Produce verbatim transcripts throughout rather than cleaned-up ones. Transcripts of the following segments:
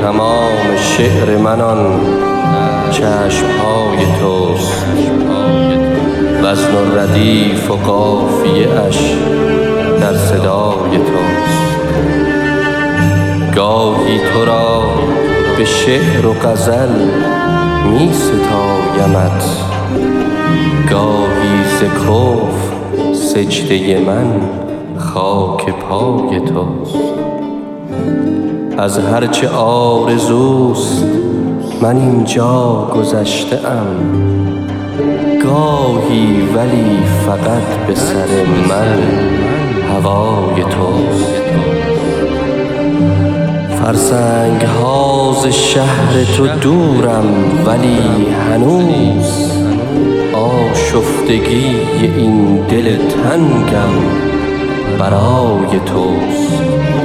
تمام شعر من آن چشمهای توست، وزن و ردیف و قافیه اش در صدای توست. گاهی تو را به شعر و غزل می ستایمت، گاهی ز کفر سجده من خاک پای توست. از هرچه آرزوست من اینجا گذشته ام، گاهی ولی فقط به سر من هوای توست. فرسنگ ها ز شهر تو دورم، ولی هنوز آشفتگی این دل تنگم برای توست.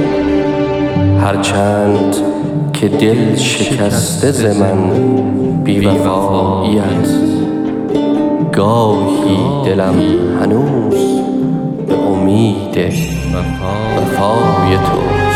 هرچند که دل شکسته ز من بی وفاییت، گاهی دلم هنوز به امید وفای توست.